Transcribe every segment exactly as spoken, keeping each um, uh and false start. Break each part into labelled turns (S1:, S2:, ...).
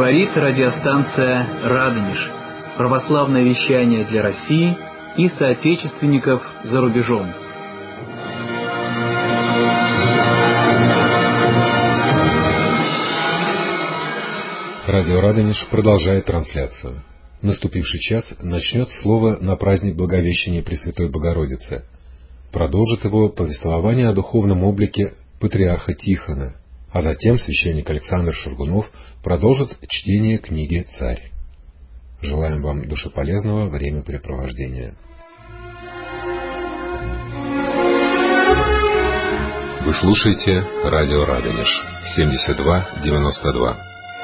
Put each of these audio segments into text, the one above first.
S1: Говорит радиостанция «Радонеж». Православное вещание для России и соотечественников за рубежом.
S2: Радио «Радонеж» продолжает трансляцию. В наступивший час начнет слово на праздник Благовещения Пресвятой Богородицы. Продолжит его повествование о духовном облике патриарха Тихона, а затем священник Александр Шаргунов продолжит чтение книги «Царь». Желаем вам душеполезного времяпрепровождения. Вы слушаете радио «Радонеж» семьдесят два девяносто два.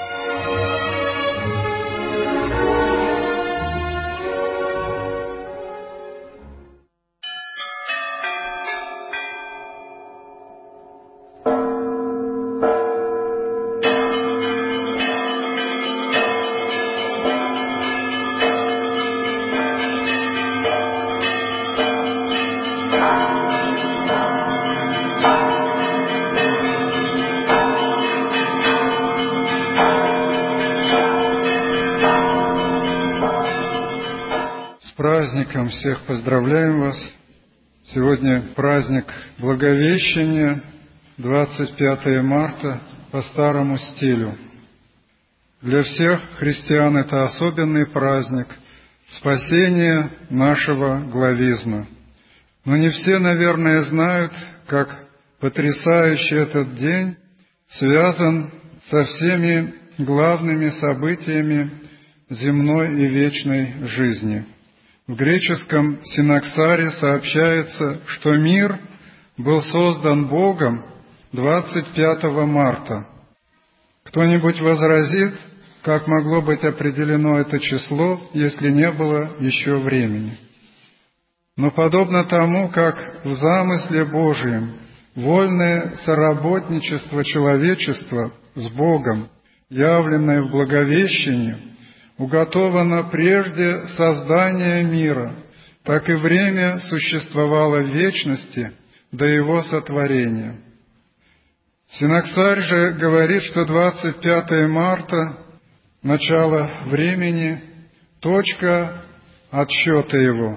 S3: Праздником всех поздравляем вас. Сегодня праздник Благовещения, двадцать пятое марта, по старому стилю. Для всех христиан это особенный праздник спасения нашего главизна. Но не все, наверное, знают, как потрясающе этот день связан со всеми главными событиями земной и вечной жизни. В греческом синаксаре сообщается, что мир был создан Богом двадцать пятого марта. Кто-нибудь возразит, как могло быть определено это число, если не было еще времени? Но подобно тому, как в замысле Божием вольное соработничество человечества с Богом, явленное в Благовещении, уготовано прежде создания мира, так и время существовало в вечности до его сотворения. Синаксарь же говорит, что двадцать пятое марта, начало времени, точка отсчета его.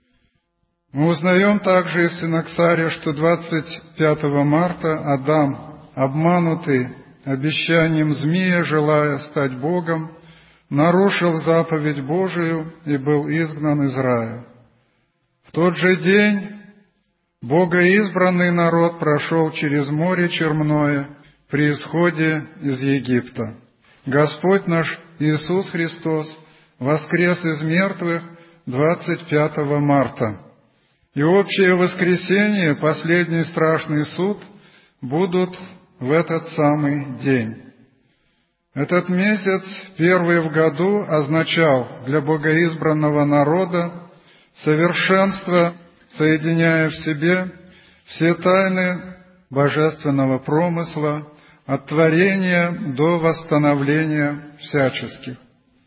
S3: Мы узнаем также из Синаксаря, что двадцать пятого марта Адам, обманутый обещанием змея, желая стать Богом, нарушил заповедь Божию и был изгнан из рая. В тот же день богоизбранный народ прошел через море Черное при исходе из Египта. Господь наш Иисус Христос воскрес из мертвых двадцать пятого марта. И общее воскресение, последний страшный суд будут в этот самый день. Этот месяц, первый в году, означал для богоизбранного народа совершенство, соединяя в себе все тайны божественного промысла от творения до восстановления всяческих.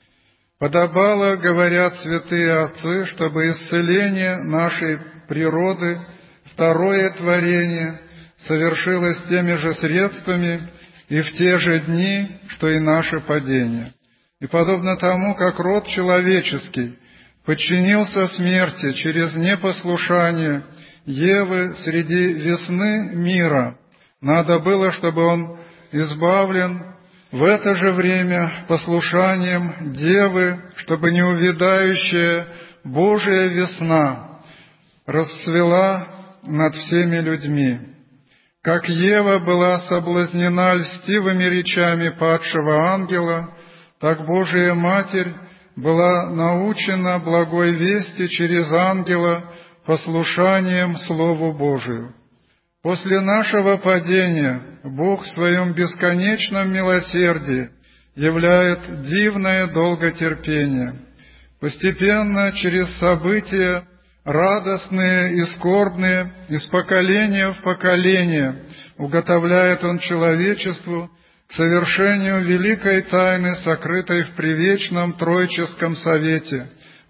S3: Подобало, говорят святые отцы, чтобы исцеление нашей природы, второе творение, совершилось теми же средствами и в те же дни, что и наше падение. И подобно тому, как род человеческий подчинился смерти через непослушание Евы среди весны мира, надо было, чтобы он избавлен в это же время послушанием Девы, чтобы неувядающая Божия весна расцвела над всеми людьми. Как Ева была соблазнена льстивыми речами падшего ангела, так Божия Матерь была научена благой вести через ангела послушанием Слову Божию. После нашего падения Бог в Своем бесконечном милосердии являет дивное долготерпение. Постепенно, через события, радостные и скорбные, из поколения в поколение уготовляет Он человечеству к совершению великой тайны, сокрытой в привечном Троическом Совете,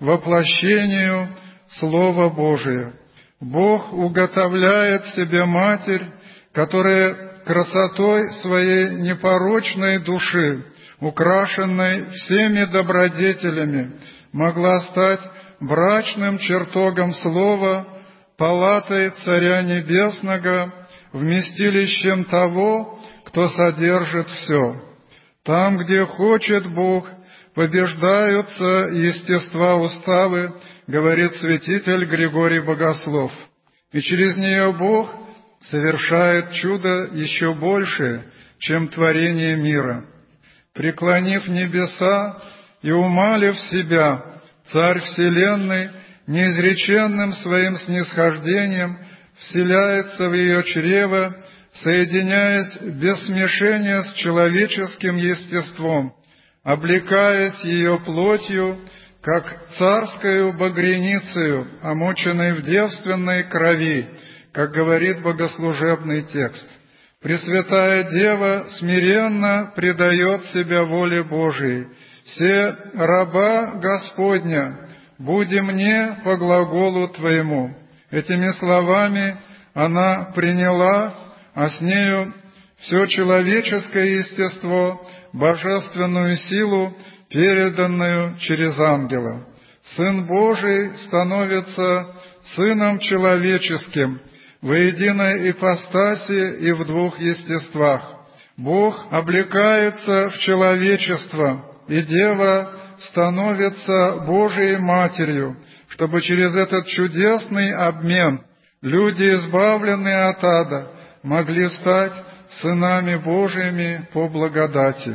S3: воплощению Слова Божия. Бог уготовляет себе Матерь, которая красотой своей непорочной души украшенной всеми добродетелями, могла стать брачным чертогом Слова, палатой Царя Небесного, вместилищем того, кто содержит все. Там, где хочет Бог, побеждаются естества уставы, говорит святитель Григорий Богослов. И через нее Бог совершает чудо еще большее, чем творение мира. Преклонив небеса и умалив себя, Царь Вселенной неизреченным своим снисхождением вселяется в ее чрево, соединяясь без смешения с человеческим естеством, облекаясь ее плотью, как царскою багряницею, омоченной в девственной крови, как говорит богослужебный текст. Пресвятая Дева смиренно предает себя воле Божией. «Се раба Господня, буди мне по глаголу Твоему». Этими словами она приняла, а с нею все человеческое естество, божественную силу, переданную через ангела. Сын Божий становится Сыном человеческим во единой ипостаси и в двух естествах. Бог облекается в человечество, и Дева становится Божией Матерью, чтобы через этот чудесный обмен люди, избавленные от ада, могли стать сынами Божьими по благодати.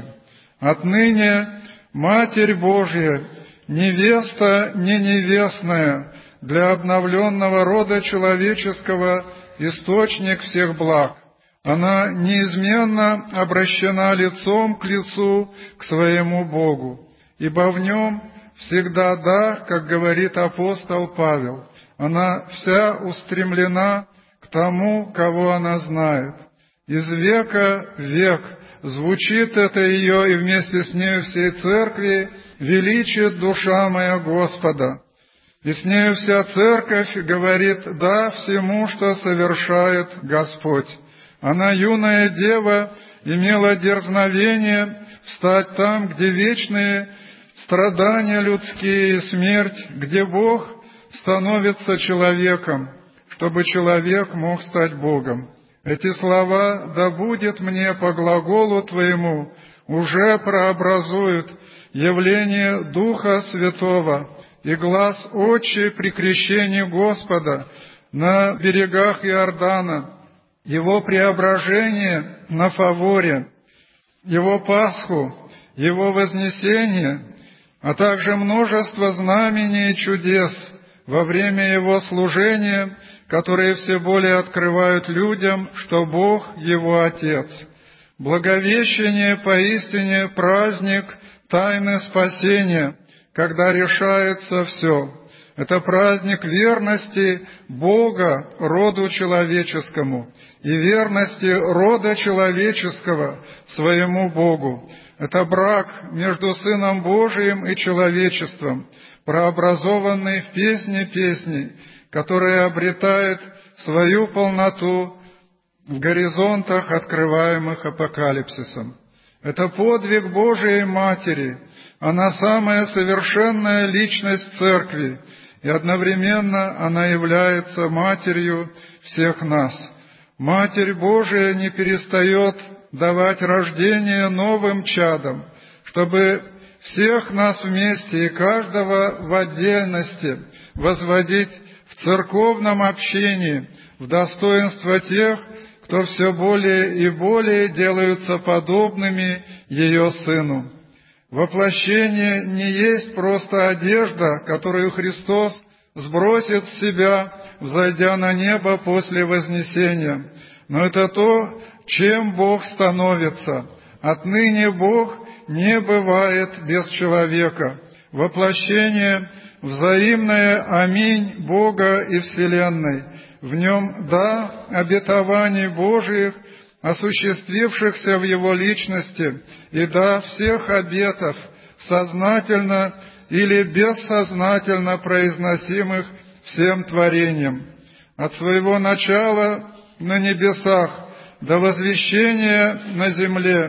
S3: Отныне Матерь Божья, невеста не невестная, для обновленного рода человеческого источник всех благ. Она неизменно обращена лицом к лицу к своему Богу, ибо в нем всегда да, как говорит апостол Павел. Она вся устремлена к тому, кого она знает. Из века в век звучит это ее, и вместе с нею всей церкви величит душа моя Господа. И с нею вся церковь говорит «да» всему, что совершает Господь. Она, юная дева, имела дерзновение встать там, где вечные страдания людские и смерть, где Бог становится человеком, чтобы человек мог стать Богом. Эти слова «да будет мне по глаголу Твоему» уже прообразуют явление Духа Святого и глаз Отчий при крещении Господа на берегах Иордана, Его преображение на Фаворе, Его Пасху, Его вознесение, а также множество знамений и чудес во время Его служения, которые все более открывают людям, что Бог Его Отец. Благовещение поистине праздник тайны спасения, когда решается все. Это праздник верности Бога роду человеческому и верности рода человеческого своему Богу. Это брак между Сыном Божиим и человечеством, прообразованный в песне песней, которая обретает свою полноту в горизонтах, открываемых апокалипсисом. Это подвиг Божией Матери. Она самая совершенная личность Церкви, и одновременно она является Матерью всех нас. Матерь Божия не перестает давать рождение новым чадам, чтобы всех нас вместе и каждого в отдельности возводить в церковном общении в достоинство тех, кто все более и более делаются подобными ее Сыну. Воплощение не есть просто одежда, которую Христос сбросит с себя, взойдя на небо после вознесения, но это то, чем Бог становится. Отныне Бог не бывает без человека. Воплощение — взаимное аминь Бога и Вселенной. В нем «да» обетований Божиих, осуществившихся в Его личности, и «да» всех обетов, сознательно или бессознательно произносимых всем творением. От своего начала на небесах до возвещения на земле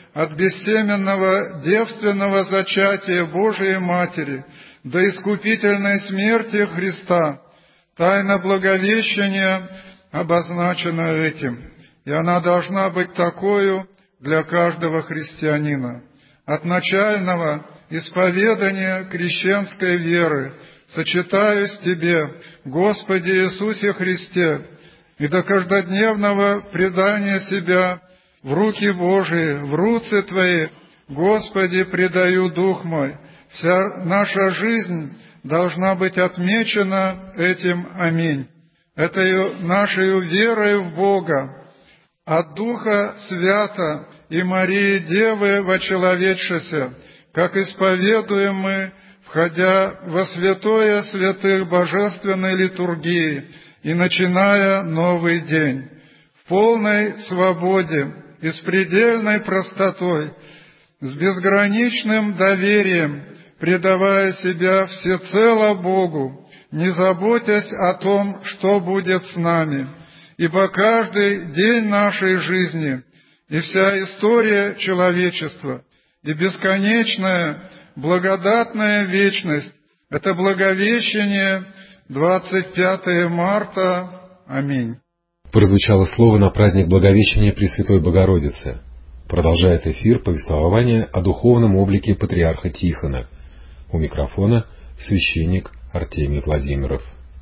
S3: от бессеменного девственного зачатия Божией Матери до искупительной смерти Христа. Тайна Благовещания обозначена этим, и она должна быть такою для каждого христианина. От начального исповедания крещенской веры сочетаюсь Тебе, Господи Иисусе Христе, и до каждодневного предания себя в руки Божии, в руцы Твои, Господи, предаю дух мой. Вся наша жизнь должна быть отмечена этим. Аминь. Этой нашей верой в Бога, от Духа Свята и Марии Девы вочеловечися, как исповедуем мы, входя во святое святых божественной литургии и начиная новый день, в полной свободе и с предельной простотой, с безграничным доверием, предавая себя всецело Богу, не заботясь о том, что будет с нами, ибо каждый день нашей жизни и вся история человечества и бесконечная благодатная вечность — это Благовещение, двадцать пятое марта. Аминь.
S2: Прозвучало слово на праздник Благовещения Пресвятой Богородицы. Продолжает эфир повествование о духовном облике патриарха Тихона. У микрофона священник Артемий Владимиров.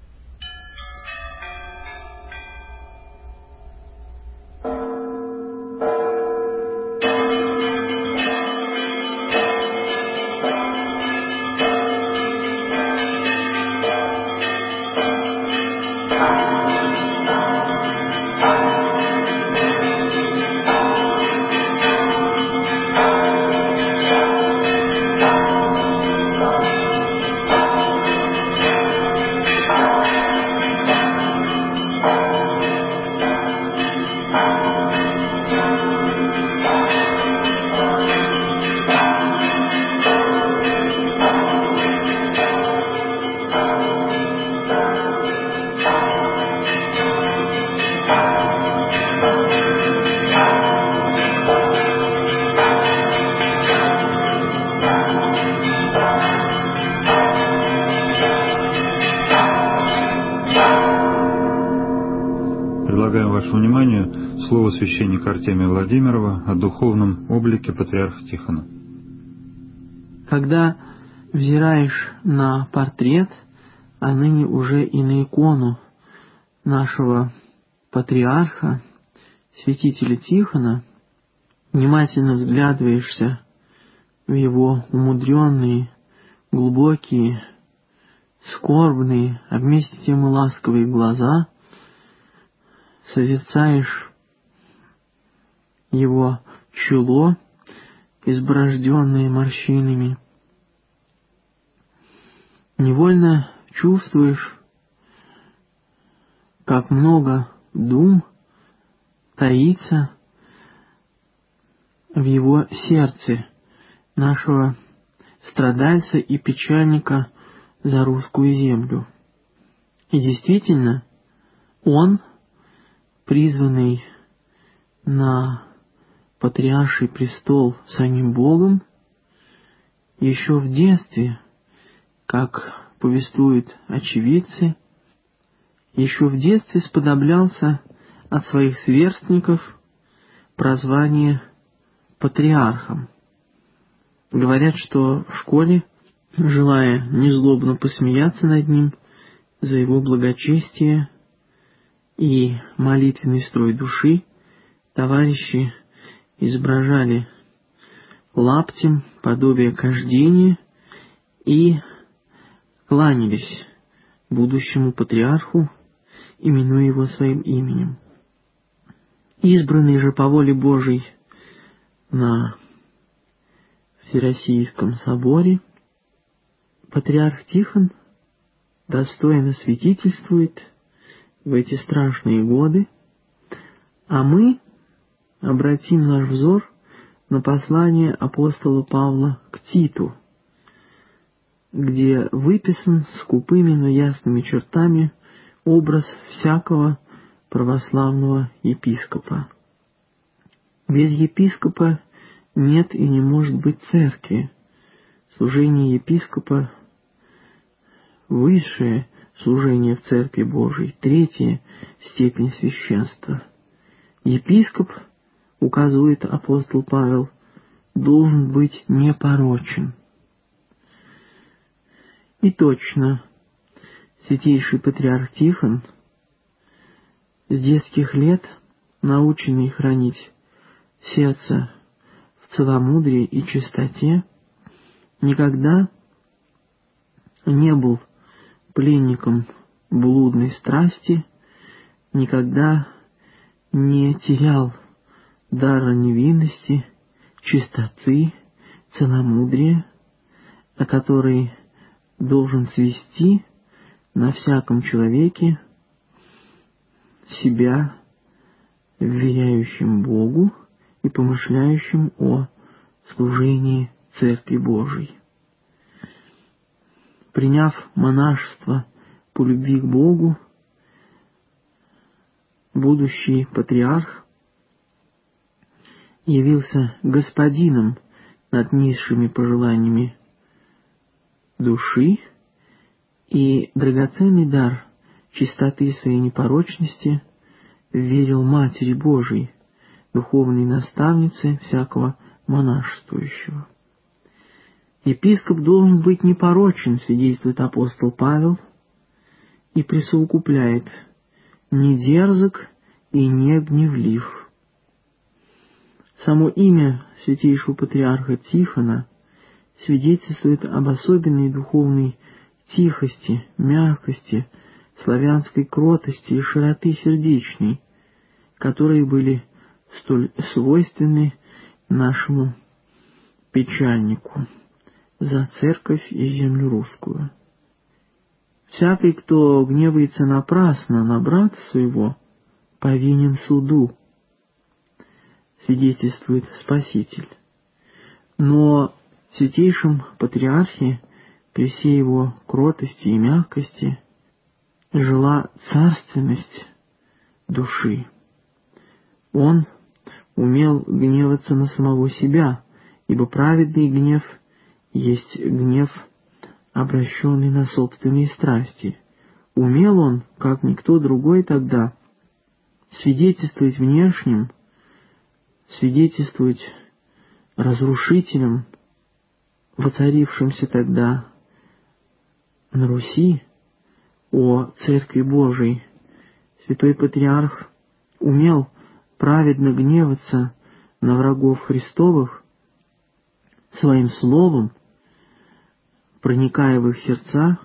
S4: Вашему вниманию слово священника Артемия Владимирова о духовном облике патриарха Тихона.
S5: Когда взираешь на портрет, а ныне уже и на икону нашего патриарха, святителя Тихона, внимательно взглядываешься в его умудренные, глубокие, скорбные, а вместе с тем и ласковые глаза, созерцаешь его чело, изборожденное морщинами, невольно чувствуешь, как много дум таится в его сердце, нашего страдальца и печальника за русскую землю. И действительно, он, призванный на патриарший престол самим Богом, еще в детстве, как повествуют очевидцы, еще в детстве сподоблялся от своих сверстников прозвание патриархом. Говорят, что в школе, желая незлобно посмеяться над ним за его благочестие и молитвенный строй души, товарищи изображали лаптем подобие кождения и кланялись будущему патриарху, именуя его своим именем. Избранный же по воле Божией на Всероссийском соборе, патриарх Тихон достойно свидетельствует в эти страшные годы, а мы обратим наш взор на послание апостола Павла к Титу, где выписан скупыми, но ясными чертами образ всякого православного епископа. Без епископа нет и не может быть церкви. Служение епископа — высшее служение в Церкви Божией, третья степень священства. Епископ, указывает апостол Павел, должен быть непорочен. И точно, святейший патриарх Тихон, с детских лет наученный хранить сердце в целомудрии и чистоте, никогда не был пленником блудной страсти, никогда не терял дара невинности, чистоты, целомудрия, о которой должен свести на всяком человеке себя, вверяющим Богу и помышляющим о служении Церкви Божией. Приняв монашество по любви к Богу, будущий патриарх явился господином над низшими пожеланиями души, и драгоценный дар чистоты своей непорочности верил Матери Божией, духовной наставнице всякого монашествующего. Епископ должен быть непорочен, свидетельствует апостол Павел, и присовокупляет: не дерзок и не гневлив. Само имя святейшего патриарха Тихона свидетельствует об особенной духовной тихости, мягкости, славянской кротости и широты сердечной, которые были столь свойственны нашему печальнику за церковь и землю русскую. Всякий, кто гневается напрасно на брата своего, повинен суду, свидетельствует Спаситель. Но в святейшем патриархе, при всей его кротости и мягкости, жила царственность души. Он умел гневаться на самого себя, ибо праведный гнев есть гнев, обращенный на собственные страсти. Умел он, как никто другой тогда, свидетельствовать внешним, свидетельствовать разрушителям, воцарившимся тогда на Руси, о Церкви Божией. Святой Патриарх умел праведно гневаться на врагов Христовых своим словом, проникая в их сердца,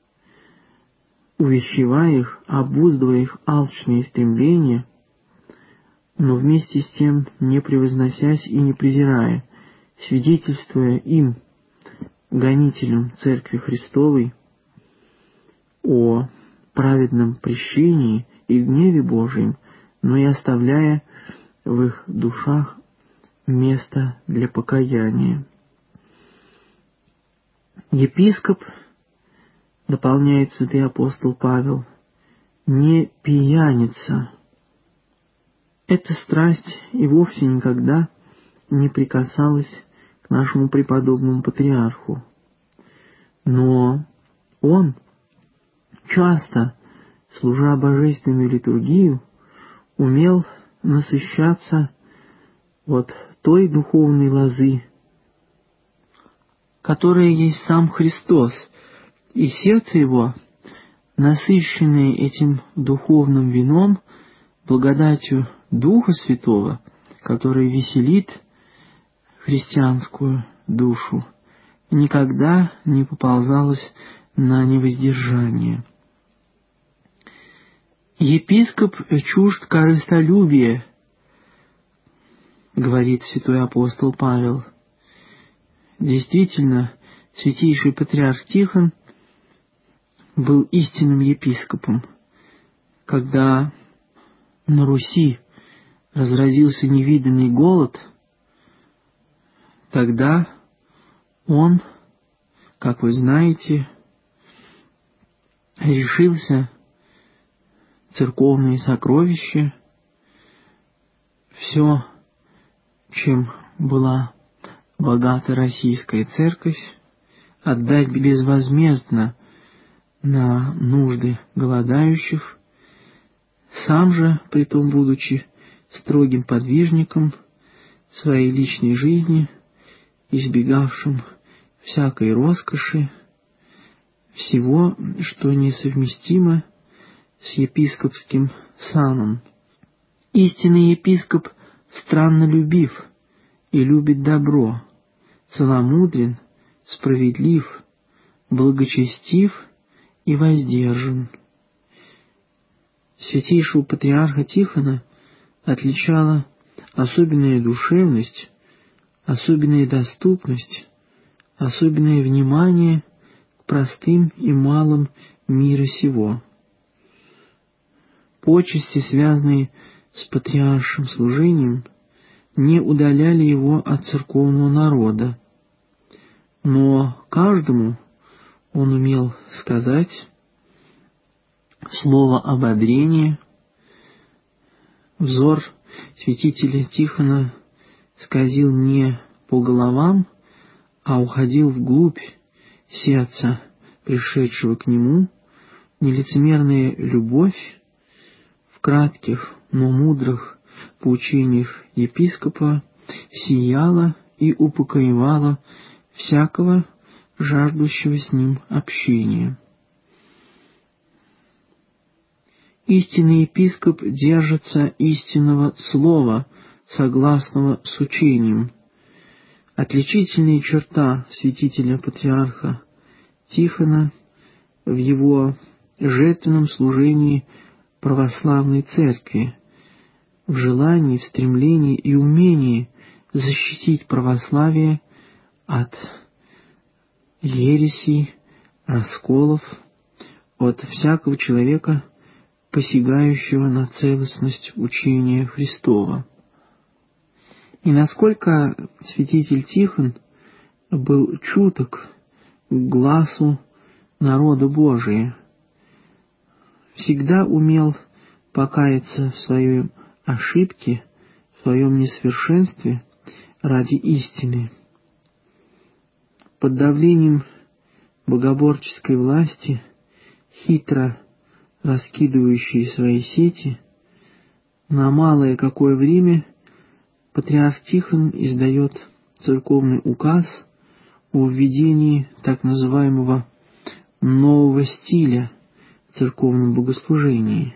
S5: увещевая их, обуздывая их алчные стремления, но вместе с тем не превозносясь и не презирая, свидетельствуя им, гонителям Церкви Христовой, о праведном прещении и гневе Божием, но и оставляя в их душах место для покаяния. Епископ, дополняет святый апостол Павел, не пьяница. Эта страсть и вовсе никогда не прикасалась к нашему преподобному патриарху. Но он, часто служа божественную литургию, умел насыщаться от той духовной лозы, которая есть сам Христос, и сердце его, насыщенное этим духовным вином, благодатью Духа Святого, который веселит христианскую душу, никогда не поползалось на невоздержание. Епископ чужд корыстолюбия, говорит святой апостол Павел. Действительно, святейший патриарх Тихон был истинным епископом. Когда на Руси разразился невиданный голод, тогда он, как вы знаете, решился церковные сокровища, все, чем была богата российская церковь, отдать безвозмездно на нужды голодающих, сам же, притом будучи строгим подвижником своей личной жизни, избегавшим всякой роскоши, всего, что несовместимо с епископским саном. Истинный епископ страннолюбив и любит добро, целомудрен, справедлив, благочестив и воздержан. Святейшего патриарха Тихона отличала особенная душевность, особенная доступность, особенное внимание к простым и малым мира сего. Почести, связанные с патриаршим служением, не удаляли его от церковного народа, но каждому он умел сказать слово ободрения. Взор святителя Тихона скользил не по головам, а уходил вглубь сердца пришедшего к нему. Нелицемерная любовь в кратких, но мудрых поучениях епископа сияла и упокоивала всякого жаждущего с ним общения. Истинный епископ держится истинного слова, согласного с учением. Отличительная черта святителя-патриарха Тихона в его жертвенном служении православной церкви, в желании, в стремлении и умении защитить православие от ересей, расколов, от всякого человека, посягающего на целостность учения Христова. И насколько святитель Тихон был чуток к гласу народа Божия, всегда умел покаяться в своей ошибке, в своем несовершенстве ради истины. Под давлением богоборческой власти, хитро раскидывающие свои сети, на малое какое время патриарх Тихон издает церковный указ о введении так называемого нового стиля в церковном богослужении.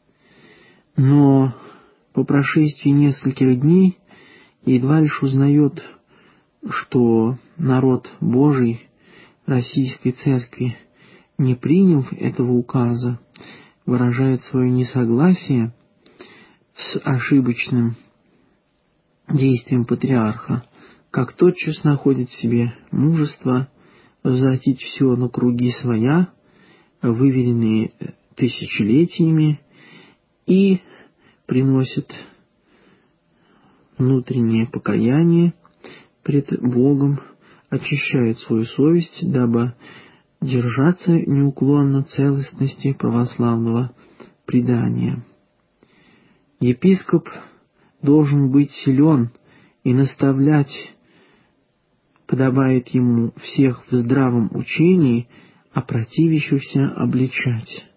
S5: Но по прошествии нескольких дней едва лишь узнает, что народ Божий Российской Церкви не принял этого указа, выражает свое несогласие с ошибочным действием патриарха, как тотчас находит в себе мужество возвратить все на круги своя, выверенные тысячелетиями, и приносит внутреннее покаяние пред Богом, очищает свою совесть, дабы держаться неуклонно целостности православного предания. Епископ должен быть силен и наставлять подобает ему всех в здравом учении, а противящихся обличать.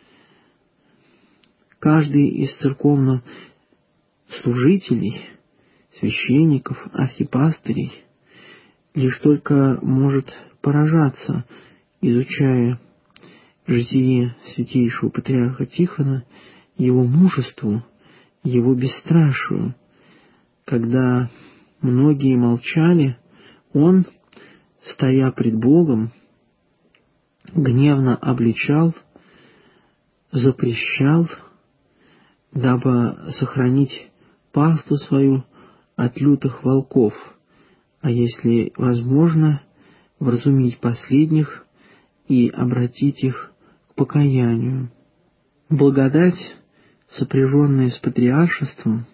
S5: Каждый из церковных служителей, священников, архипастырей лишь только может поражаться, изучая житие святейшего патриарха Тихона, его мужеству, его бесстрашию. Когда многие молчали, он, стоя пред Богом, гневно обличал, запрещал, дабы сохранить пасту свою от лютых волков, а если возможно, вразумить последних и обратить их к покаянию. Благодать, сопряженная с патриаршеством,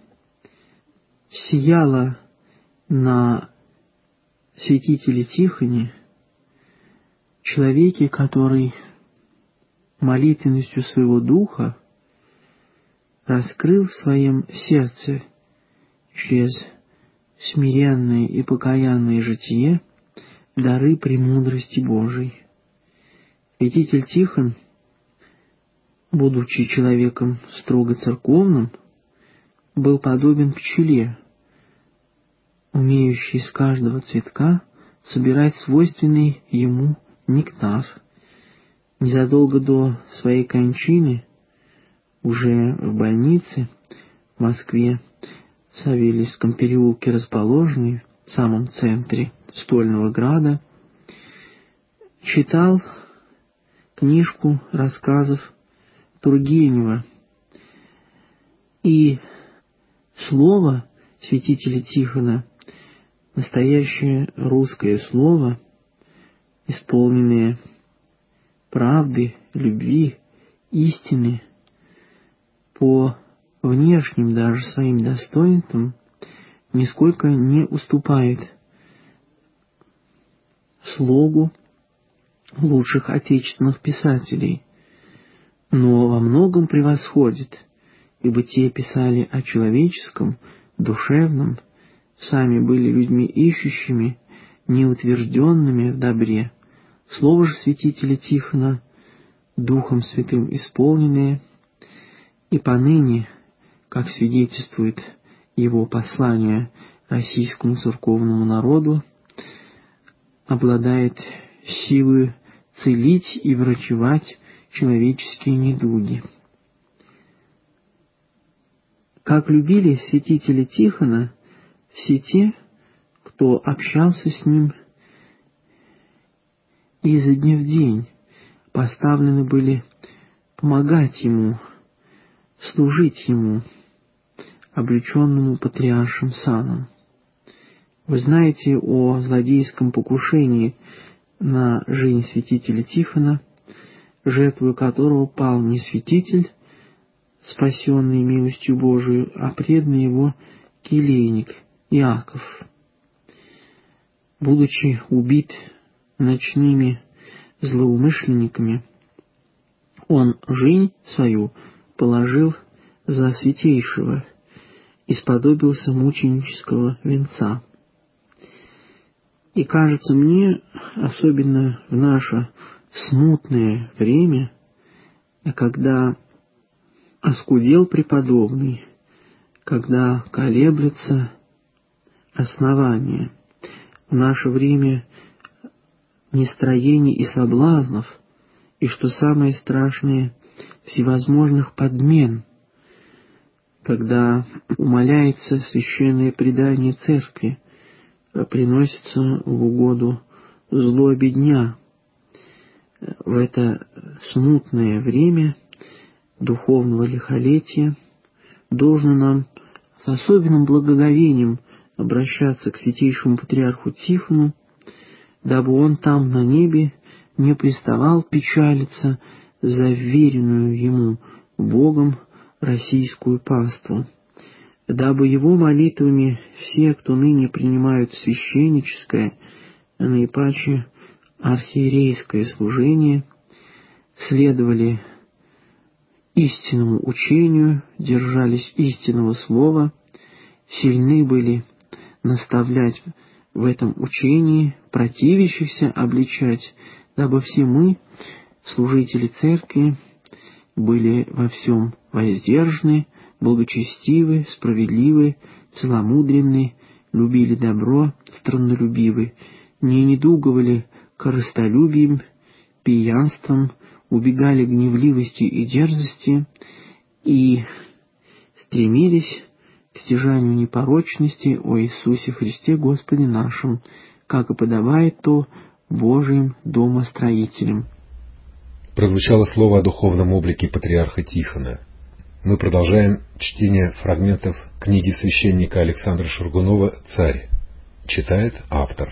S5: сияла на святителе Тихоне, человеке, который молитвенностью своего духа раскрыл в своем сердце через смиренное и покаянное житие — дары премудрости Божией. Святитель Тихон, будучи человеком строго церковным, был подобен пчеле, умеющей из каждого цветка собирать свойственный ему нектар. Незадолго до своей кончины, уже в больнице в Москве, в Савельевском переулке, расположенной в самом центре Стольного Града, читал книжку рассказов Тургенева, и слово святителя Тихона, настоящее русское слово, исполненное правды, любви, истины, по внешним даже своим достоинствам нисколько не уступает слогу лучших отечественных писателей, но во многом превосходит, ибо те писали о человеческом, душевном, сами были людьми ищущими, неутвержденными в добре. Слово же святителя Тихона, Духом Святым исполненное, и поныне, как свидетельствует его послание российскому церковному народу, обладает силой целить и врачевать человеческие недуги. Как любили святителя Тихона все те, кто общался с ним изо дня в день, поставлены были помогать ему, служить ему, облеченному патриаршим саном. Вы знаете о злодейском покушении на жизнь святителя Тихона, жертвой которого пал не святитель, спасенный милостью Божию, а преданный его келейник Иаков. Будучи убит ночными злоумышленниками, он жизнь свою положил за святейшего и сподобился мученического венца. И кажется мне, особенно в наше смутное время, когда оскудел преподобный, когда колеблются основания, в наше время нестроений и соблазнов, и, что самое страшное, всевозможных подмен, когда умаляется священное предание церкви, приносится в угоду злобе дня. В это смутное время духовного лихолетия должно нам с особенным благоговением обращаться к святейшему патриарху Тихону, дабы он там на небе не приставал печалиться за вверенную ему Богом российскую паству, дабы его молитвами все, кто ныне принимают священническое, а наипаче архиерейское служение, следовали истинному учению, держались истинного слова, сильны были наставлять в этом учении, противящихся обличать, дабы все мы, служители церкви, были во всем воздержаны, благочестивы, справедливы, целомудренны, любили добро, страннолюбивы, не недуговали корыстолюбием, пьянством, убегали гневливости и дерзости и стремились к стяжанию непорочности о Иисусе Христе Господе нашим, как и подобает то Божиим домостроителям.
S2: Прозвучало слово о духовном облике патриарха Тихона. Мы продолжаем чтение фрагментов книги священника Александра Шургунова «Царь». Читает автор.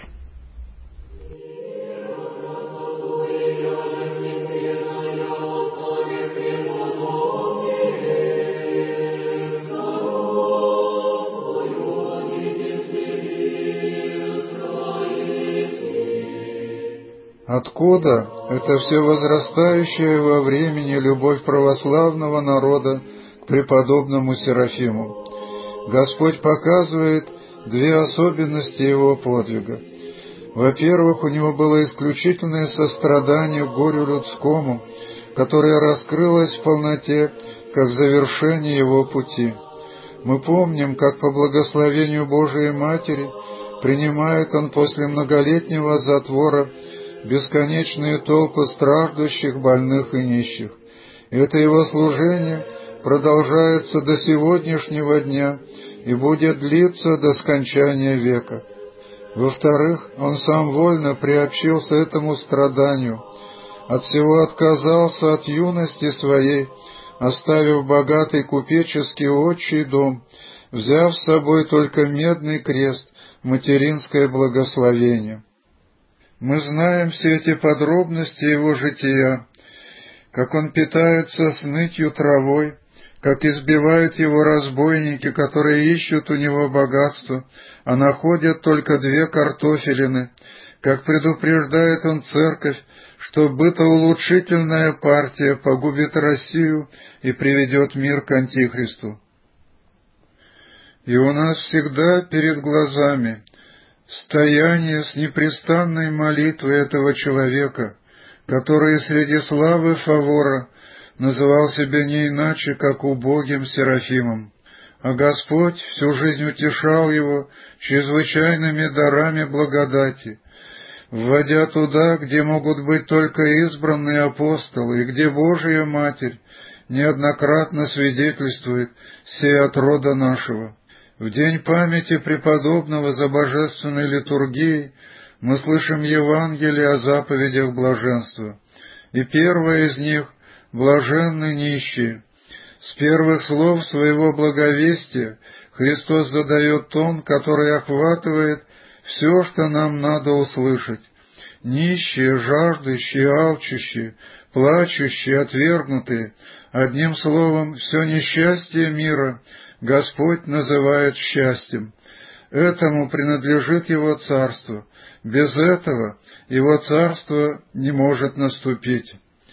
S3: Откуда эта всевозрастающая во времени любовь православного народа к преподобному Серафиму? Господь показывает две особенности его подвига. Во-первых, у него было исключительное сострадание к горю людскому, которое раскрылось в полноте, как завершение его пути. Мы помним, как по благословению Божией Матери принимает он после многолетнего затвора бесконечные толпы страждущих, больных и нищих. Это его служение продолжается до сегодняшнего дня и будет длиться до скончания века. Во-вторых, он сам вольно приобщился этому страданию, от всего отказался от юности своей, оставив богатый купеческий отчий дом, взяв с собой только медный крест, материнское благословение. Мы знаем все эти подробности его жития, как он питается с нытью травой, как избивают его разбойники, которые ищут у него богатство, а находят только две картофелины, как предупреждает он церковь, что бытоулучшительная партия погубит Россию и приведет мир к Антихристу. И у нас всегда перед глазами стояние с непрестанной молитвой этого человека, который среди славы Фавора называл себя не иначе, как убогим Серафимом, а Господь всю жизнь утешал его чрезвычайными дарами благодати, вводя туда, где могут быть только избранные апостолы, и где Божия Матерь неоднократно свидетельствует «сей от рода нашего». В день памяти преподобного за божественной литургией мы слышим Евангелие о заповедях блаженства, и первое из них — «блаженны нищие». С первых слов своего благовестия Христос задает тон, который охватывает все, что нам надо услышать. Нищие, жаждущие, алчущие, плачущие, отвергнутые, одним словом, все несчастье мира Господь называет счастьем. Этому принадлежит Его Царство. Без этого Его Царство не может наступить.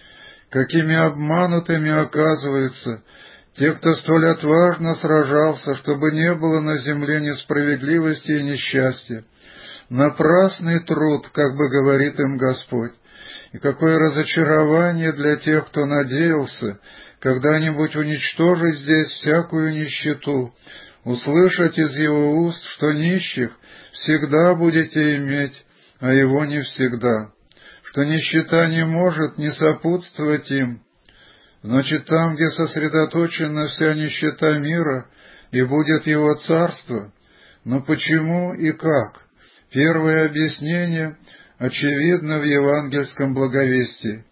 S3: Какими обманутыми оказываются те, кто столь отважно сражался, чтобы не было на земле несправедливости и несчастья. Напрасный труд, как бы говорит им Господь. И какое разочарование для тех, кто надеялся когда-нибудь уничтожить здесь всякую нищету, услышать из его уст, что нищих всегда будете иметь, а его не всегда, что нищета не может не сопутствовать им. Значит, там, где сосредоточена вся нищета мира, и будет его царство. Но почему и как? Первое объяснение очевидно в евангельском благовестии.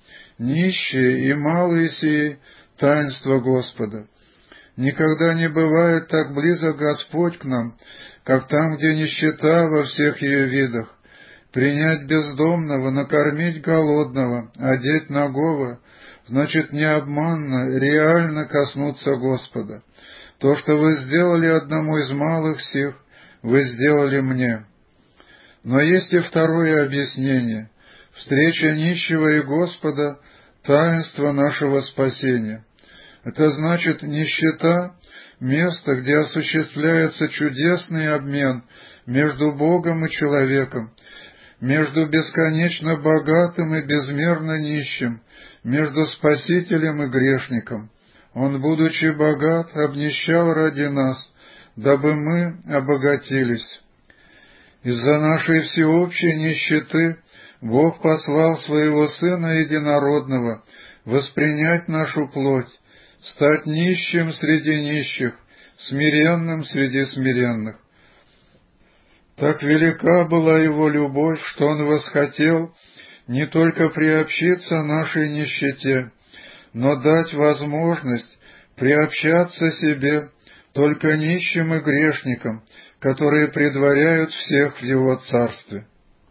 S3: Нищие и малые сии — таинство Господа. Никогда не бывает так близок Господь к нам, как там, где нищета во всех ее видах. Принять бездомного, накормить голодного, одеть нагого — значит необманно, реально коснуться Господа. То, что вы сделали одному из малых сих, вы сделали мне. Но есть и второе объяснение. Встреча нищего и Господа — таинство нашего спасения. Это значит, нищета — место, где осуществляется чудесный обмен между Богом и человеком, между бесконечно богатым и безмерно нищим, между Спасителем и грешником. Он, будучи богат, обнищал ради нас, дабы мы обогатились. Из-за нашей всеобщей нищеты Бог послал Своего Сына Единородного воспринять нашу плоть, стать нищим среди нищих, смиренным среди смиренных. Так велика была Его любовь, что Он восхотел не только приобщиться нашей нищете, но дать возможность приобщаться себе только нищим и грешникам, которые предваряют всех в Его Царстве.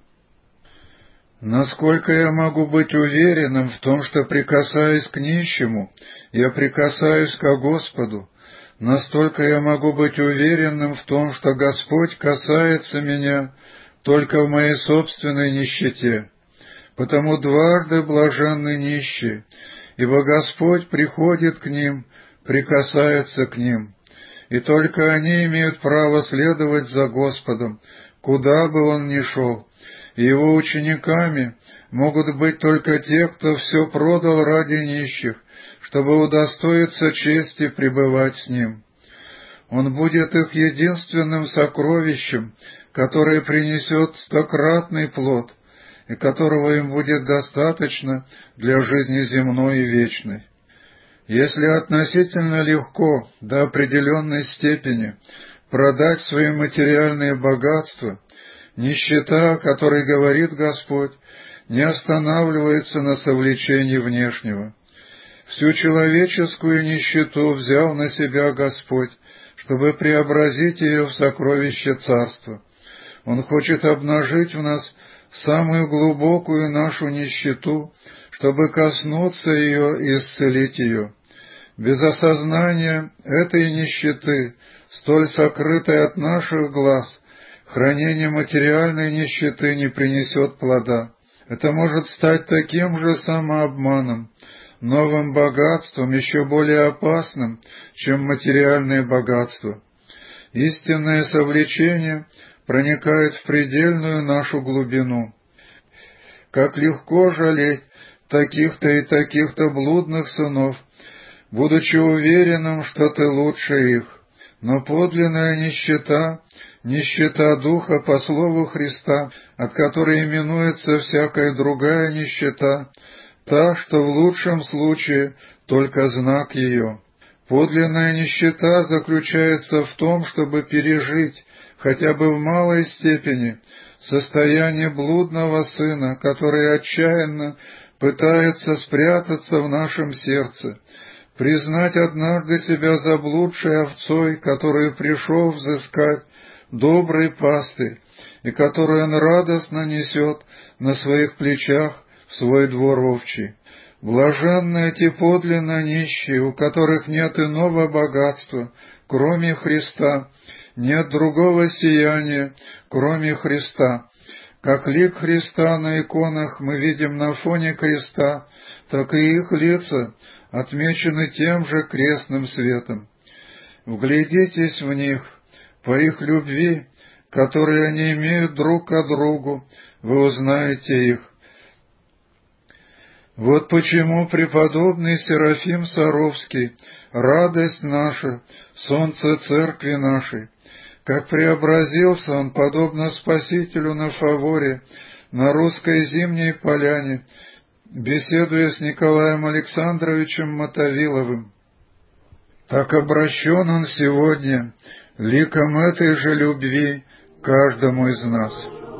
S3: Насколько я могу быть уверенным в том, что, прикасаясь к нищему, я прикасаюсь ко Господу, настолько я могу быть уверенным в том, что Господь касается меня только в моей собственной нищете. Потому дважды блаженны нищие, ибо Господь приходит к ним, прикасается к ним. и только они имеют право следовать за Господом, куда бы Он ни шел, и Его учениками могут быть только те, кто все продал ради нищих, чтобы удостоиться чести пребывать с Ним. Он будет их единственным сокровищем, которое принесет стократный плод, и которого им будет достаточно для жизни земной и вечной. Если относительно легко, до определенной степени, продать свои материальные богатства, нищета, о которой говорит Господь, не останавливается на совлечении внешнего. Всю человеческую нищету взял на себя Господь, чтобы преобразить ее в сокровище Царства. Он хочет обнажить в нас самую глубокую нашу нищету, чтобы коснуться ее и исцелить ее. Без осознания этой нищеты, столь сокрытой от наших глаз, хранение материальной нищеты не принесет плода. Это может стать таким же самообманом, новым богатством, еще более опасным, чем материальное богатство. Истинное совлечение проникает в предельную нашу глубину. Как легко жалеть таких-то и таких-то блудных сынов, будучи уверенным, что ты лучше их. Но подлинная нищета, нищета духа по слову Христа, от которой именуется всякая другая нищета, та, что в лучшем случае только знак ее. Подлинная нищета заключается в том, чтобы пережить, хотя бы в малой степени, состояние блудного сына, который отчаянно пытается спрятаться в нашем сердце, признать однажды себя заблудшей овцой, которую пришел взыскать добрый пастырь, и которую он радостно несет на своих плечах в свой двор овчий. Блаженны эти подлинно нищие, у которых нет иного богатства, кроме Христа, нет другого сияния, кроме Христа. Как лик Христа на иконах мы видим на фоне креста, так и их лица отмечены тем же крестным светом. Вглядитесь в них, по их любви, которые они имеют друг к другу, вы узнаете их. Вот почему преподобный Серафим Саровский, радость наша, солнце церкви нашей, как преобразился он, подобно Спасителю на Фаворе, на русской зимней поляне, беседуя с Николаем Александровичем Мотовиловым. Так обращен он сегодня ликом этой же любви к каждому из нас.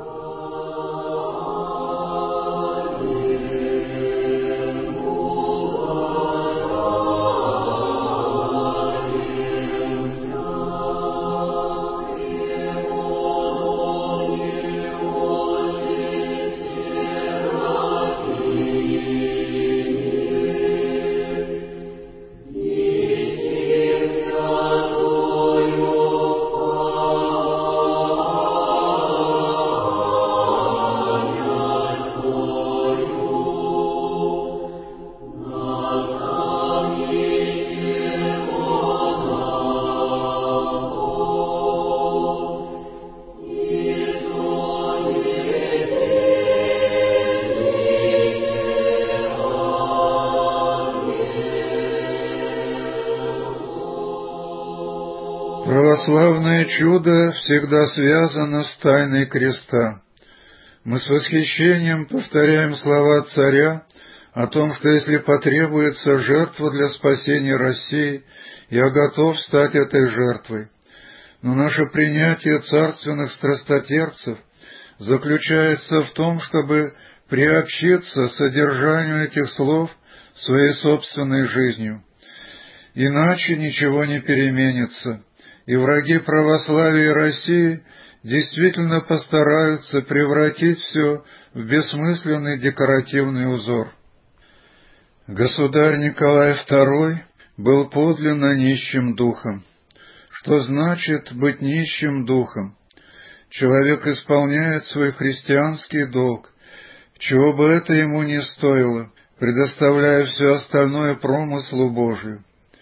S3: Православное чудо всегда связано с тайной креста. Мы с восхищением повторяем слова царя о том, что если потребуется жертва для спасения России, я готов стать этой жертвой. Но наше принятие царственных страстотерпцев заключается в том, чтобы приобщиться содержанию этих слов своей собственной жизнью. Иначе ничего не переменится, и враги православия России действительно постараются превратить все в бессмысленный декоративный узор. Государь Николай второй был подлинно нищим духом. Что значит быть нищим духом? Человек исполняет свой христианский долг, чего бы это ему ни стоило, предоставляя все остальное промыслу Божию.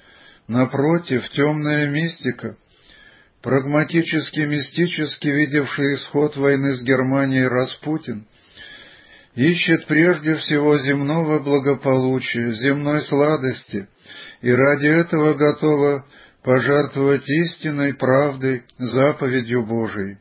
S3: Напротив, темная мистика, прагматически-мистически видевший исход войны с Германией Распутин, ищет прежде всего земного благополучия, земной сладости, и ради этого готова пожертвовать истинной правдой, заповедью Божией.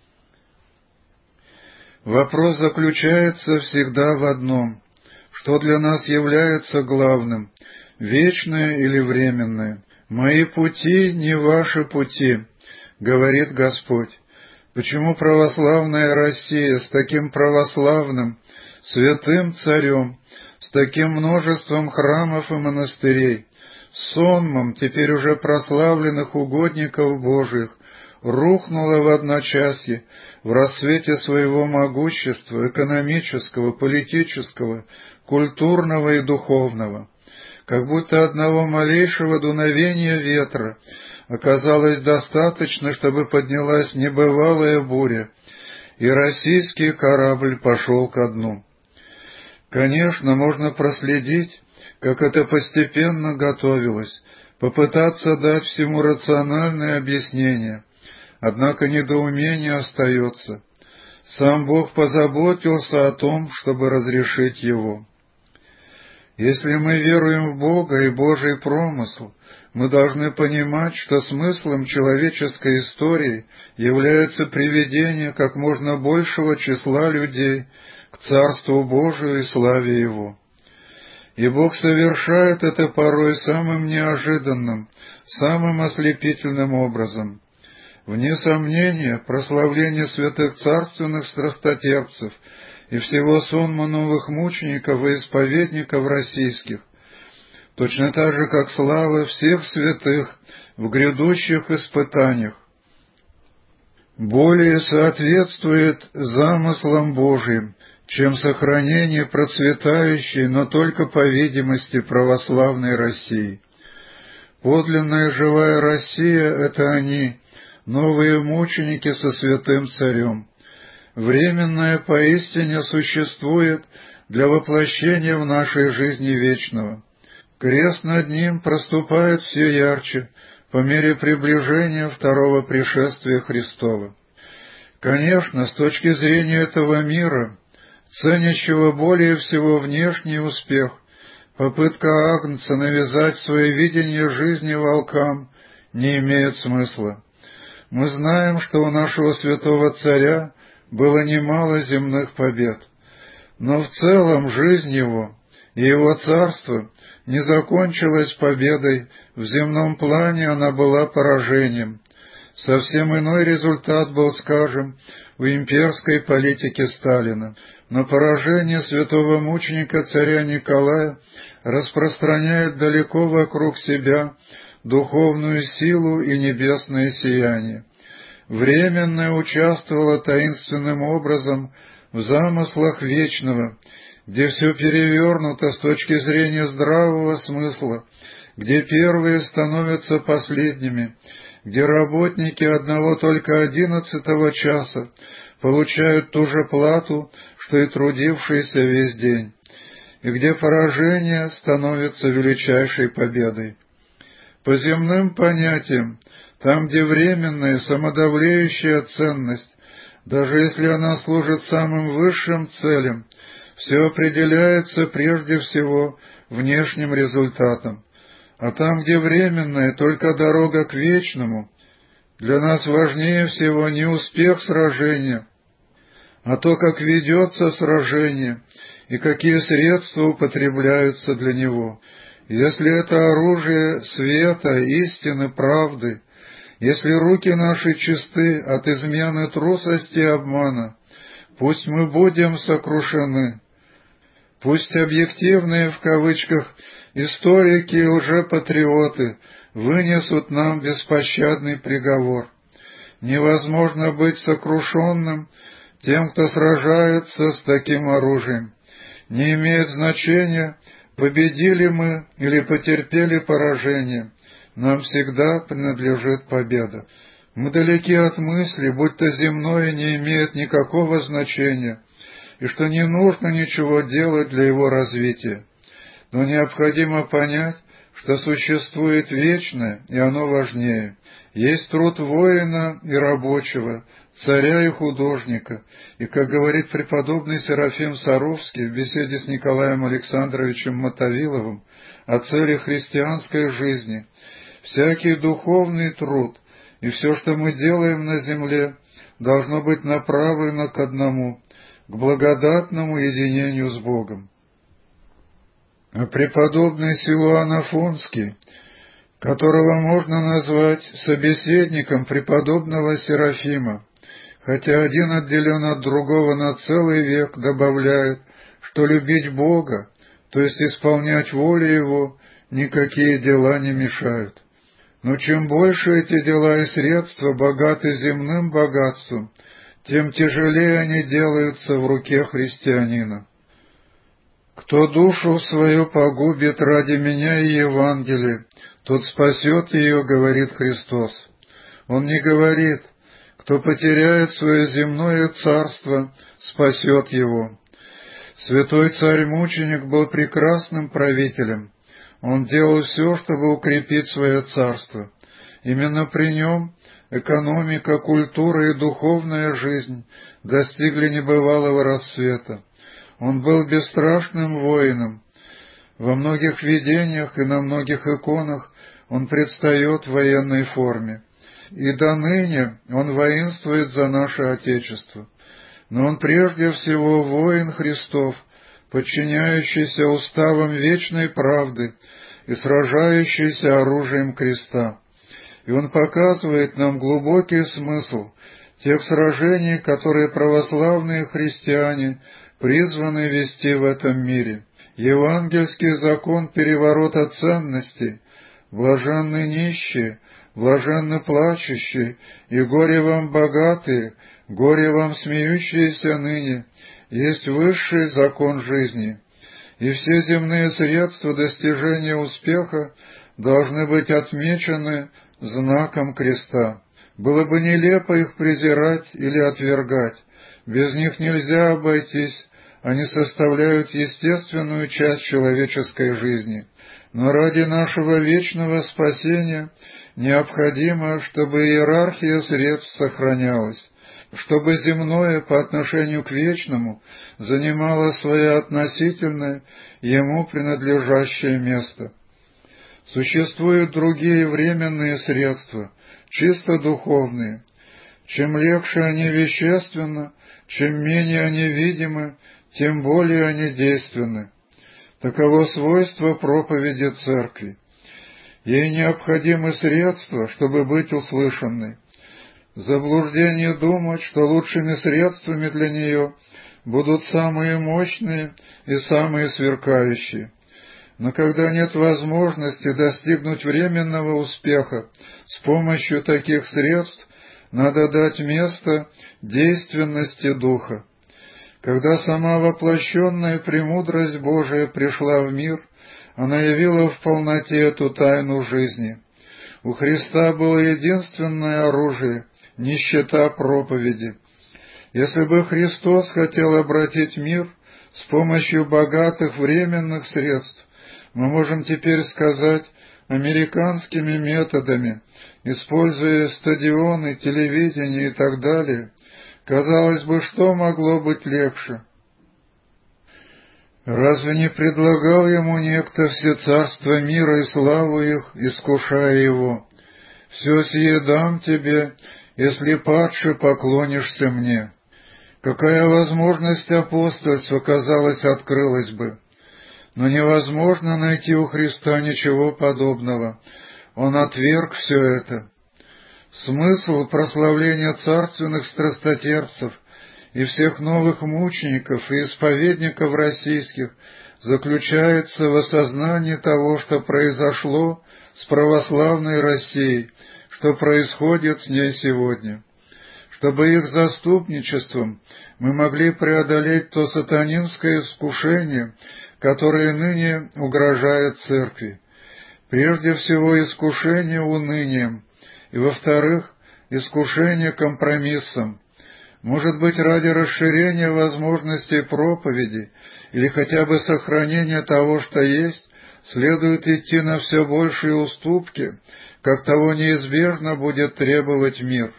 S3: Вопрос заключается всегда в одном: что для нас является главным, вечное или временное? «Мои пути не ваши пути», — говорит Господь. Почему православная Россия с таким православным, святым царем, с таким множеством храмов и монастырей, с сонмом теперь уже прославленных угодников Божиих, рухнула в одночасье в рассвете своего могущества экономического, политического, культурного и духовного? Как будто одного малейшего дуновения ветра оказалось достаточно, чтобы поднялась небывалая буря, и российский корабль пошел ко дну. Конечно, можно проследить, как это постепенно готовилось, попытаться дать всему рациональное объяснение, однако недоумение остается. Сам Бог позаботился о том, чтобы разрешить его. Если мы веруем в Бога и Божий промысл, мы должны понимать, что смыслом человеческой истории является приведение как можно большего числа людей к Царству Божию и славе Его. И Бог совершает это порой самым неожиданным, самым ослепительным образом. Вне сомнения, прославление святых царственных страстотерпцев и всего сонма новых мучеников и исповедников российских, точно так же, как слава всех святых в грядущих испытаниях, более соответствует замыслам Божьим, чем сохранение процветающей, но только по видимости православной России. Подлинная живая Россия — это они, новые мученики со святым царем. Временное поистине существует для воплощения в нашей жизни вечного. Крест над ним проступает все ярче по мере приближения второго пришествия Христова. Конечно, с точки зрения этого мира, ценящего более всего внешний успех, попытка Агнца навязать свое видение жизни волкам не имеет смысла. Мы знаем, что у нашего святого царя было немало земных побед, но в целом жизнь его и его царство не закончилось победой, в земном плане она была поражением. Совсем иной результат был, скажем, в имперской политике Сталина, но поражение святого мученика царя Николая распространяет далеко вокруг себя духовную силу и небесное сияние. Временное участвовало таинственным образом в замыслах вечного, где все перевернуто с точки зрения здравого смысла, где первые становятся последними, где работники одного только одиннадцатого часа получают ту же плату, что и трудившиеся весь день, и где поражение становится величайшей победой. По земным понятиям, там, где временная, самодовлеющая ценность, даже если она служит самым высшим целям, все определяется прежде всего внешним результатом. А там, где временная, только дорога к вечному, для нас важнее всего не успех сражения, а то, как ведется сражение и какие средства употребляются для него. Если это оружие света, истины, правды, если руки наши чисты от измены, трусости и обмана, пусть мы будем сокрушены. Пусть объективные, в кавычках, историки и лжепатриоты вынесут нам беспощадный приговор. Невозможно быть сокрушенным тем, кто сражается с таким оружием. Не имеет значения, победили мы или потерпели поражение. Нам всегда принадлежит победа. Мы далеки от мысли, будто земное не имеет никакого значения, и что не нужно ничего делать для его развития. Но необходимо понять, что существует вечное, и оно важнее. Есть труд воина и рабочего, царя и художника, и, как говорит преподобный Серафим Саровский в беседе с Николаем Александровичем Мотовиловым о цели христианской жизни, всякий духовный труд и все, что мы делаем на земле, должно быть направлено к одному, к благодатному единению с Богом. А преподобный Силуан Афонский, которого можно назвать собеседником преподобного Серафима, хотя один отделен от другого на целый век, добавляет, что любить Бога, то есть исполнять волю Его, никакие дела не мешают. Но чем больше эти дела и средства богаты земным богатством, тем тяжелее они делаются в руке христианина. «Кто душу свою погубит ради меня и Евангелия, тот спасет ее, — говорит Христос. Он не говорит, кто потеряет свое земное царство, спасет его. Святой царь-мученик был прекрасным правителем. Он делал все, чтобы укрепить свое царство. Именно при нем экономика, культура и духовная жизнь достигли небывалого расцвета. Он был бесстрашным воином. Во многих видениях и на многих иконах он предстает в военной форме. И до ныне он воинствует за наше Отечество. Но он прежде всего воин Христов, подчиняющийся уставам вечной правды и сражающийся оружием креста. И он показывает нам глубокий смысл тех сражений, которые православные христиане призваны вести в этом мире. Евангельский закон переворота ценностей, блаженны нищие, блаженны плачущие, и горе вам богатые, горе вам смеющиеся ныне, есть высший закон жизни. И все земные средства достижения успеха должны быть отмечены знаком креста. Было бы нелепо их презирать или отвергать, без них нельзя обойтись, они составляют естественную часть человеческой жизни. Но ради нашего вечного спасения необходимо, чтобы иерархия средств сохранялась, чтобы земное по отношению к вечному занимало свое относительное, ему принадлежащее место. Существуют другие временные средства, чисто духовные. Чем легче они вещественно, чем менее они видимы, тем более они действенны. Таково свойство проповеди Церкви. Ей необходимы средства, чтобы быть услышанной. Заблуждение думать, что лучшими средствами для нее будут самые мощные и самые сверкающие. Но когда нет возможности достигнуть временного успеха с помощью таких средств, надо дать место действенности Духа. Когда сама воплощенная премудрость Божия пришла в мир, она явила в полноте эту тайну жизни. У Христа было единственное оружие — нищета проповеди. Если бы Христос хотел обратить мир с помощью богатых временных средств, мы можем теперь сказать, американскими методами, используя стадионы, телевидение и так далее, казалось бы, что могло быть легче? Разве не предлагал ему некто все царства мира и славу их, искушая его? «Все сие дам тебе, если падше поклонишься мне». Какая возможность апостольства, казалось, открылась бы? Но невозможно найти у Христа ничего подобного. Он отверг все это. Смысл прославления царственных страстотерпцев и всех новых мучеников и исповедников российских заключается в осознании того, что произошло с православной Россией, что происходит с ней сегодня. Чтобы их заступничеством мы могли преодолеть то сатанинское искушение, которое ныне угрожает Церкви. Прежде всего, искушение унынием, и, во-вторых, искушение компромиссом. Может быть, ради расширения возможностей проповеди или хотя бы сохранения того, что есть, следует идти на все большие уступки, как того неизбежно будет требовать мир.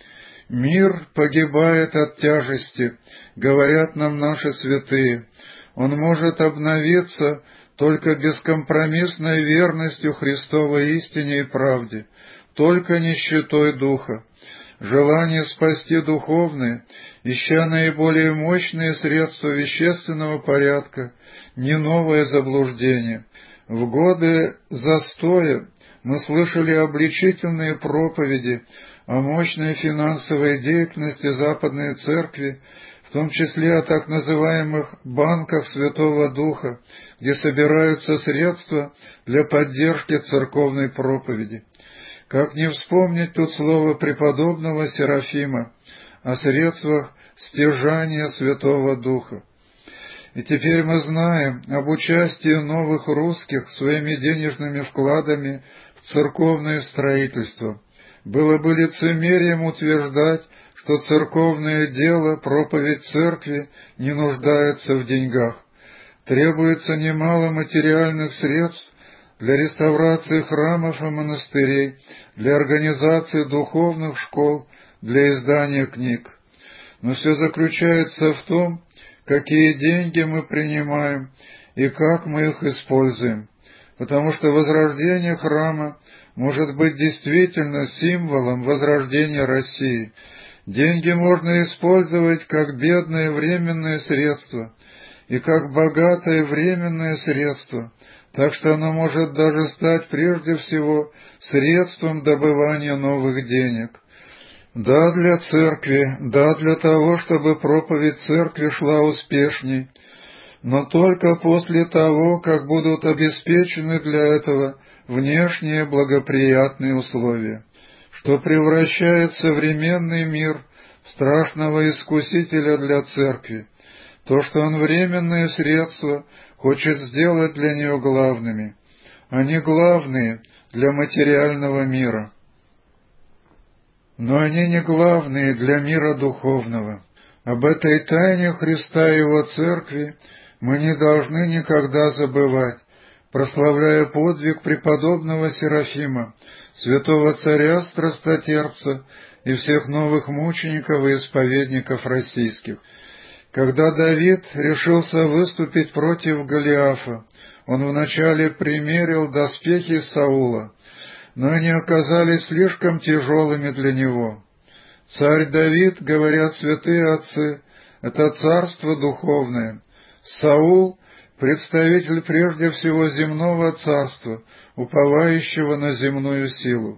S3: Мир погибает от тяжести, говорят нам наши святые. Он может обновиться только бескомпромиссной верностью Христовой истине и правде, только нищетой духа. Желание спасти духовное, ища наиболее мощные средства вещественного порядка, не новое заблуждение. В годы застоя мы слышали обличительные проповеди о мощной финансовой деятельности Западной Церкви, в том числе о так называемых «банках Святого Духа», где собираются средства для поддержки церковной проповеди. Как не вспомнить тут слово преподобного Серафима о средствах стяжания Святого Духа. И теперь мы знаем об участии новых русских своими денежными вкладами в церковное строительство. Было бы лицемерием утверждать, что церковное дело, проповедь церкви не нуждается в деньгах. Требуется немало материальных средств для реставрации храмов и монастырей, для организации духовных школ, для издания книг. Но все заключается в том, какие деньги мы принимаем и как мы их используем, потому что возрождение храма может быть действительно символом возрождения России. Деньги можно использовать как бедное временное средство и как богатое временное средство, так что оно может даже стать прежде всего средством добывания новых денег. Да, для церкви, да, для того, чтобы проповедь церкви шла успешней, но только после того, как будут обеспечены для этого внешние благоприятные условия, что превращает современный мир в страшного искусителя для церкви, то, что он временные средства хочет сделать для нее главными, а не главные для материального мира. Но они не главные для мира духовного. Об этой тайне Христа и Его Церкви мы не должны никогда забывать, прославляя подвиг преподобного Серафима, святого царя-страстотерпца и всех новых мучеников и исповедников российских. Когда Давид решился выступить против Голиафа, он вначале примерил доспехи Саула, но они оказались слишком тяжелыми для него. Царь Давид, говорят святые отцы, это царство духовное. Саул — представитель прежде всего земного царства, уповающего на земную силу.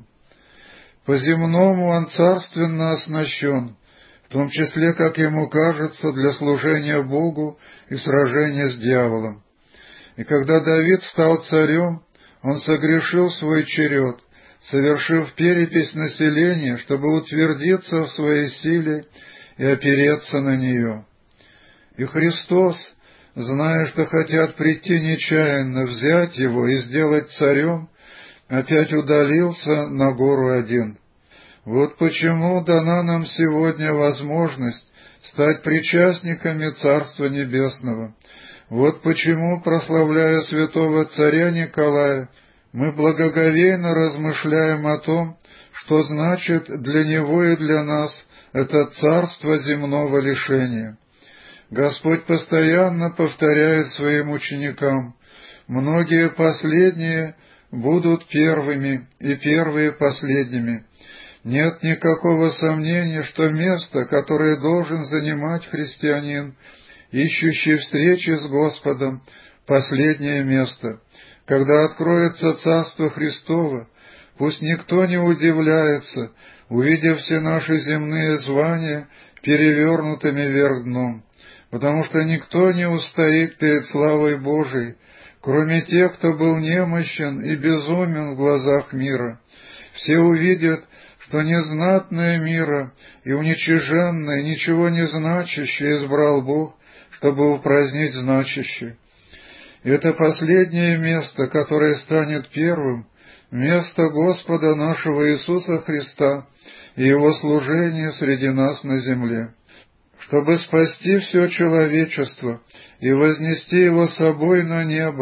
S3: По-земному он царственно оснащен, в том числе, как ему кажется, для служения Богу и сражения с дьяволом. И когда Давид стал царем, он согрешил свой черед, совершив перепись населения, чтобы утвердиться в своей силе и опереться на нее. И Христос, зная, что хотят прийти нечаянно, взять его и сделать царем, опять удалился на гору один. Вот почему дана нам сегодня возможность стать причастниками Царства Небесного. Вот почему, прославляя святого царя Николая, мы благоговейно размышляем о том, что значит для него и для нас это царство земного лишения. Господь постоянно повторяет своим ученикам: многие последние будут первыми, и первые последними. Нет никакого сомнения, что место, которое должен занимать христианин, ищущий встречи с Господом, последнее место. Когда откроется Царство Христово, пусть никто не удивляется, увидев все наши земные звания перевернутыми вверх дном, потому что никто не устоит перед славой Божией, кроме тех, кто был немощен и безумен в глазах мира. Все увидят, что незнатное мира и уничиженное, ничего не значащее избрал Бог, чтобы упразднить значащее. И это последнее место, которое станет первым, место Господа нашего Иисуса Христа и Его служение среди нас на земле. Чтобы спасти все человечество и вознести его собой на небо,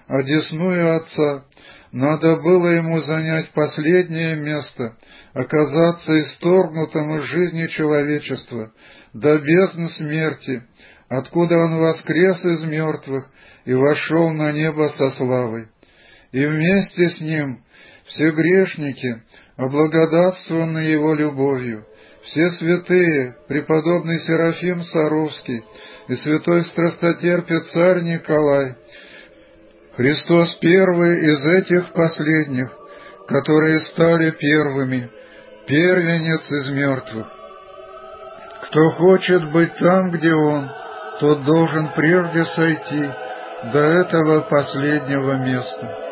S3: одесную Отца, надо было ему занять последнее место, оказаться исторгнутым из жизни человечества, до бездны смерти, откуда он воскрес из мертвых и вошел на небо со славой. И вместе с ним все грешники, облагодатствованные его любовью, все святые, преподобный Серафим Саровский и святой страстотерпец царь Николай, Христос первый из этих последних, которые стали первыми, первенец из мертвых. Кто хочет быть там, где Он, тот должен прежде сойти до этого последнего места.